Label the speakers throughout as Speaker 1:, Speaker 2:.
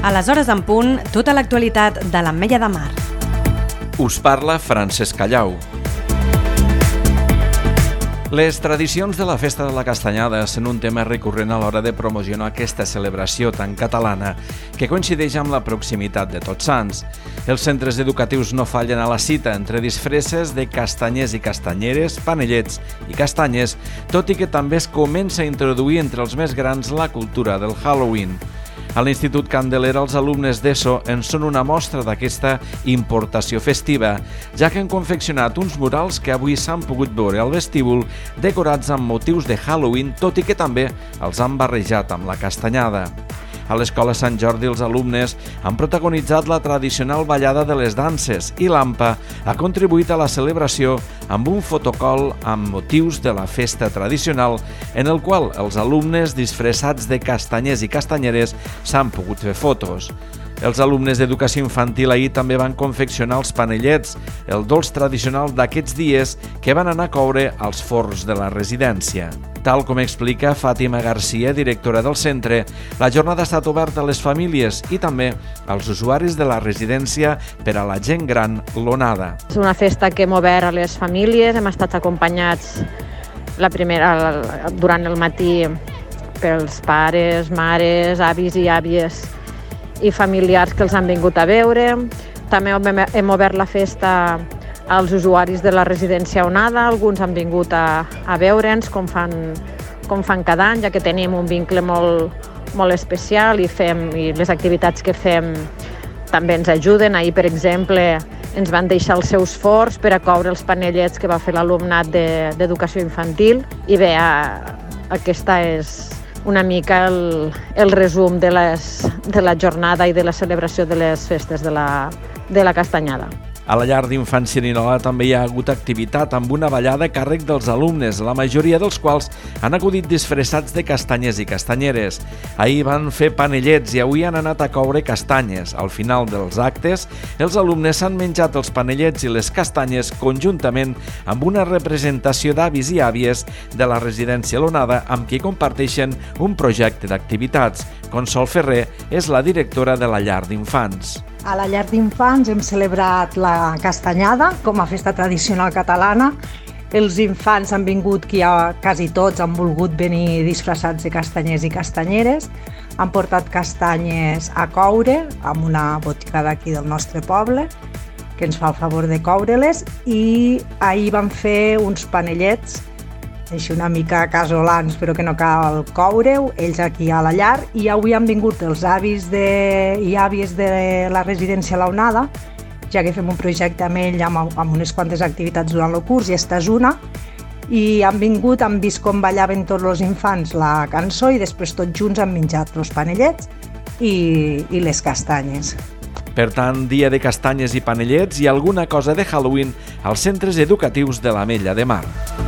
Speaker 1: A les hores en punt, tota l'actualitat de l'Ametlla de Mar.
Speaker 2: Us parla Francesc Callau. Les tradicions de la Festa de la Castanyada són un tema recurrent a l'hora de promocionar aquesta celebració tan catalana que coincideix amb la proximitat de Tots Sants. Els centres educatius no fallen a la cita entre disfresses de castanyers i castanyeres, panellets i castanyes, tot i que també es comença a introduir entre els més grans la cultura del Halloween. A l'Institut Candelera, els alumnes d'ESO en són una mostra d'aquesta importació festiva, ja que han confeccionat uns murals que avui s'han pogut veure al vestíbul decorats amb motius de Halloween, tot i que també els han barrejat amb la castanyada. A l'Escola Sant Jordi, els alumnes han protagonitzat la tradicional ballada de les danses i l'AMPA ha contribuït a la celebració amb un fotocol amb motius de la festa tradicional en el qual els alumnes disfressats de castanyers i castanyeres s'han pogut fer fotos. Els alumnes d'educació infantil ahir també van confeccionar els panellets, el dolç tradicional d'aquests dies que van anar a coure als forns de la residència. Tal com explica Fàtima Garcia, directora del centre, la jornada ha estat oberta a les famílies i també als usuaris de la residència per a la gent gran l'Onada.
Speaker 3: És una festa que hem obert a les famílies, hem estat acompanyats durant el matí pels pares, mares, avis i àvies i familiars que els han vingut a veure. També hem obert la festa als usuaris de la residència Onada. Alguns han vingut a veure'ns com fan cada any, ja que tenim un vincle molt especial i les activitats que fem també ens ajuden. Ahir, per exemple, ens van deixar els seus forns per a coure els panellets que va fer l'alumnat d'educació infantil. I bé, aquesta és una mica el resum de la jornada i de la celebració de les festes de la Castanyada.
Speaker 2: A la llar d'infants Sirinola també hi ha hagut activitat amb una ballada a càrrec dels alumnes, la majoria dels quals han acudit disfressats de castanyers i castanyeres. Ahir van fer panellets i avui han anat a coure castanyes. Al final dels actes, els alumnes s'han menjat els panellets i les castanyes conjuntament amb una representació d'avis i àvies de la residència l'Onada amb qui comparteixen un projecte d'activitats. Consol Ferrer és la directora de la llar d'infants.
Speaker 4: A la llar d'infants hem celebrat la Castanyada com a festa tradicional catalana. Els infants han vingut, quasi tots han volgut venir disfressats de castanyers i castanyeres. Han portat castanyes a coure amb una botiga d'aquí del nostre poble que ens fa el favor de coure-les i ahir van fer uns panellets així una mica casolans, però que no cal coure-ho, ells aquí a la llar, i avui han vingut els avis i àvies de la residència La Onada, ja que fem un projecte amb ell amb unes quantes activitats durant el curs, i esta és una, i han vingut, han vist com ballaven tots els infants la cançó i després tots junts han menjat els panellets i les castanyes.
Speaker 2: Per tant, dia de castanyes i panellets i alguna cosa de Halloween als centres educatius de l'Ametlla de Mar.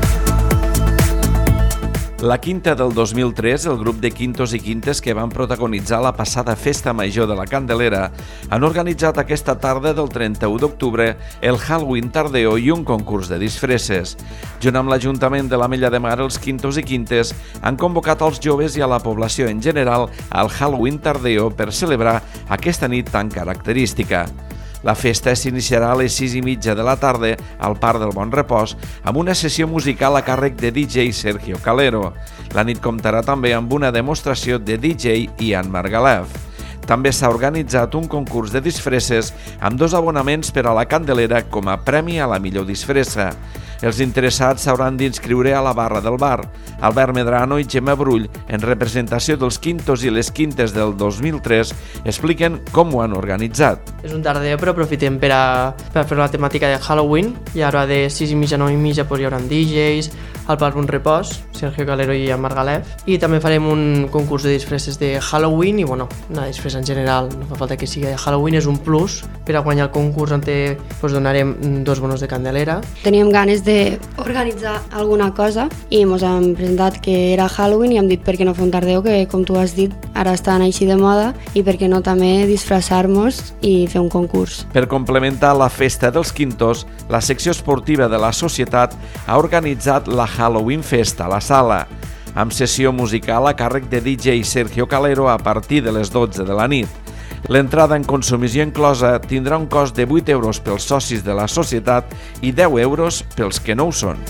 Speaker 2: La quinta del 2003, el grup de quintos i quintes que van protagonitzar la passada Festa Major de la Candelera han organitzat aquesta tarda del 31 d'octubre el Halloween Tardeo i un concurs de disfresses. Junt amb l'Ajuntament de l'Ametlla de Mar, els quintos i quintes han convocat als joves i a la població en general al Halloween Tardeo per celebrar aquesta nit tan característica. La festa s'iniciarà a les 6:30 de la tarda al Parc del Bon Repòs amb una sessió musical a càrrec de DJ Sergio Calero. La nit comptarà també amb una demostració de DJ Ian Margalef. També s'ha organitzat un concurs de disfresses amb 2 abonaments per a la Candelera com a premi a la millor disfressa. Els interessats s'hauran d'inscriure a la barra del bar. Albert Medrano i Gemma Brull, en representació dels quintos i les quintes del 2003, expliquen com ho han organitzat.
Speaker 5: És un tardeo, però aprofitem per fer la temàtica de Halloween, i ara de 6:30 a 9:30 hi haurà DJs, al Parc Bon Repòs, Sergio Calero i Margalef, i també farem un concurs de disfresses de Halloween i una disfressa en general, no fa falta que sigui de Halloween, és un plus per a guanyar el concurs on donarem 2 bonos de Candelera.
Speaker 6: Teníem ganes d'organitzar alguna cosa i ens hem presentat que era Halloween i hem dit per què no fer un tardeo que, com tu has dit, ara estan així de moda, i per què no també disfressar-nos i fer un concurs.
Speaker 2: Per complementar la festa dels quintos, la secció esportiva de la societat ha organitzat la Halloween Festa a la sala, amb sessió musical a càrrec de DJ Sergio Calero a partir de les 12 de la nit. L'entrada en consumició inclosa tindrà un cost de 8 euros pels socis de la societat i 10 euros pels que no ho són.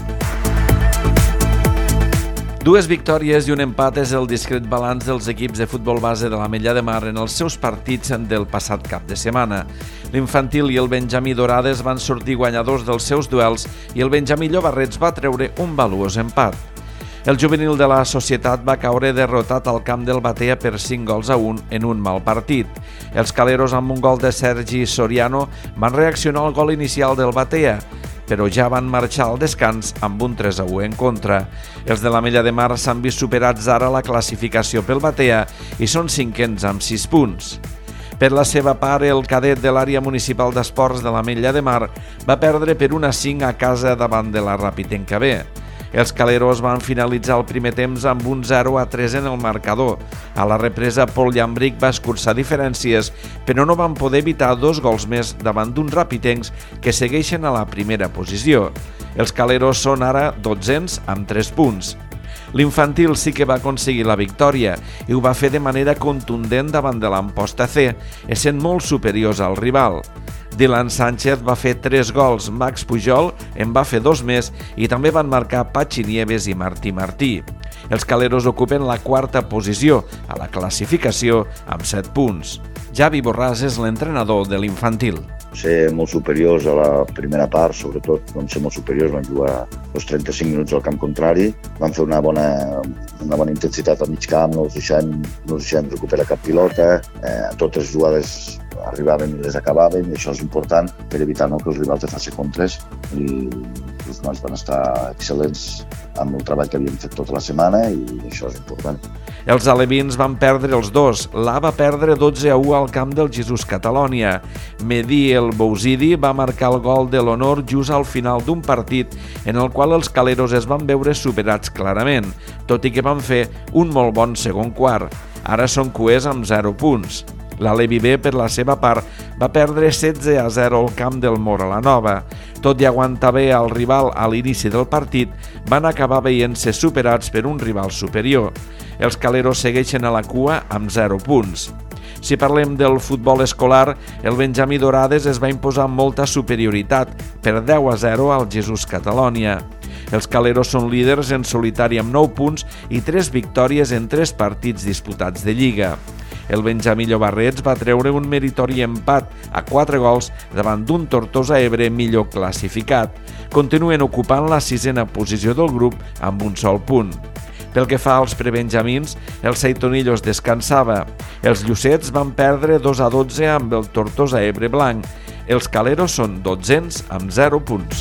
Speaker 2: 2 victòries i un empat és el discret balanç dels equips de futbol base de l'Ametlla de Mar en els seus partits del passat cap de setmana. L'Infantil i el Benjamí Dorades van sortir guanyadors dels seus duels i el Benjamí Llobarrets va treure un valuós empat. El juvenil de la societat va caure derrotat al camp del Batea per 5-1 en un mal partit. Els caleros, amb un gol de Sergi Soriano, van reaccionar al gol inicial del Batea, però ja van marxar al descans amb un 3-1 en contra. Els de l'Ametlla de Mar s'han vist superats ara a la classificació pel Batea i són 5ens amb 6 punts. Per la seva part, el cadet de l'àrea municipal d'esports de l'Ametlla de Mar va perdre per 1-5 a casa davant de la Ràpid B. Els caleros van finalitzar el primer temps amb un 0-3 en el marcador. A la represa, Pol Llambric va escurçar diferències, però no van poder evitar 2 gols més davant d'uns rapitencs que segueixen a la primera posició. Els caleros són ara 12ens amb 3 punts. L'Infantil sí que va aconseguir la victòria i ho va fer de manera contundent davant de l'Amposta C, essent molt superiors al rival. Dylan Sánchez va fer 3 gols, Max Pujol en va fer 2 més i també van marcar Patxi Nieves i Martí Martí. Els caleros ocupen la 4a posició a la classificació amb 7 punts. Javi Borràs és l'entrenador de l'Infantil.
Speaker 7: Ser molt superiors a la primera part, sobretot vam ser molt superiors, vam jugar els 35 minuts al camp contrari, vam fer una bona intensitat al mig camp, no els deixem recuperar cap pilota, totes les jugades arribaven i les acabaven, i això és important per evitar que els rivals de facin contres, i els nois van estar excel·lents amb el treball que havíem fet tota la setmana i això és important.
Speaker 2: Els alevins van perdre els 2. L'A va perdre 12-1 al camp del Jesús Catalònia. Mehdi El Bouzidi va marcar el gol de l'honor just al final d'un partit en el qual els caleros es van veure superats clarament, tot i que van fer un molt bon segon quart. Ara són cuers amb 0 punts. L'Alevi B, per la seva part, va perdre 16-0 al camp del Mora la Nova. Tot i aguantar bé al rival a l'inici del partit, van acabar veient-se superats per un rival superior. Els caleros segueixen a la cua amb 0 punts. Si parlem del futbol escolar, el Benjamí Dorades es va imposar amb molta superioritat, per 10-0 al Jesús Catalònia. Els caleros són líders en solitari amb 9 punts i 3 victòries en 3 partits disputats de Lliga. El Benjamí Llobarrets va treure un meritori empat a 4 gols davant d'un Tortosa Ebre millor classificat. Continuen ocupant la 6a posició del grup amb un sol punt. Pel que fa als prebenjamins, el Seitonillos descansava. Els Llucets van perdre 2-12 amb el Tortosa Ebre blanc. Els caleros són 12ens amb 0 punts.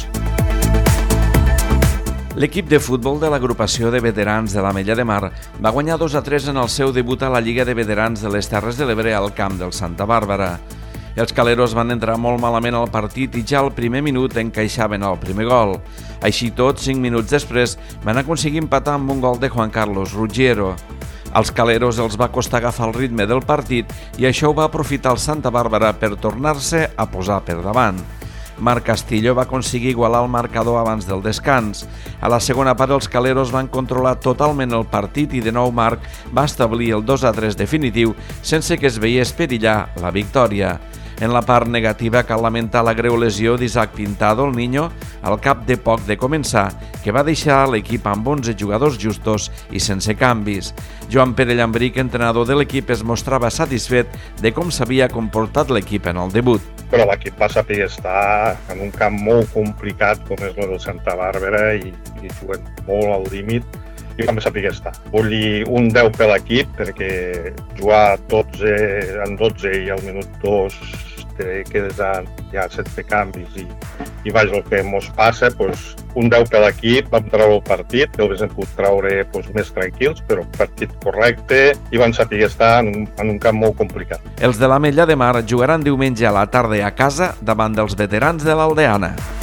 Speaker 2: L'equip de futbol de l'agrupació de veterans de l'Ametlla de Mar va guanyar 2-3 en el seu debut a la Lliga de Veterans de les Terres de l'Ebre al camp del Santa Bàrbara. Els caleros van entrar molt malament al partit i ja al primer minut encaixaven el primer gol. Així tot, 5 minuts després, van aconseguir empatar amb un gol de Juan Carlos Ruggiero. Als caleros els va costar agafar el ritme del partit i això ho va aprofitar el Santa Bàrbara per tornar-se a posar per davant. Marc Castillo va aconseguir igualar el marcador abans del descans. A la segona part els caleros van controlar totalment el partit i de nou Marc va establir el 2-3 definitiu sense que es veiés perillar la victòria. En la part negativa cal lamentar la greu lesió d'Isaac Pintado, el Niño, al cap de poc de començar, que va deixar l'equip amb 11 jugadors justos i sense canvis. Joan Pere Llambric, entrenador de l'equip, es mostrava satisfet de com s'havia comportat l'equip en el debut.
Speaker 8: Però l'equip va saber estar en un camp molt complicat com és el del Santa Bàrbara i juguen molt al límit i vam saber estar. Vull dir, un 10 per l'equip perquè jugar 12 en 12 i al minut 2 te quedes ja sense canvis i vaja, el que ens passa, un 10 per l'equip, vam treure el partit, el haguéssim pogut treure més tranquils, però un partit correcte i van saber estar en un camp molt complicat.
Speaker 2: Els de l'Ametlla de Mar jugaran diumenge a la tarda a casa davant dels veterans de l'Aldeana.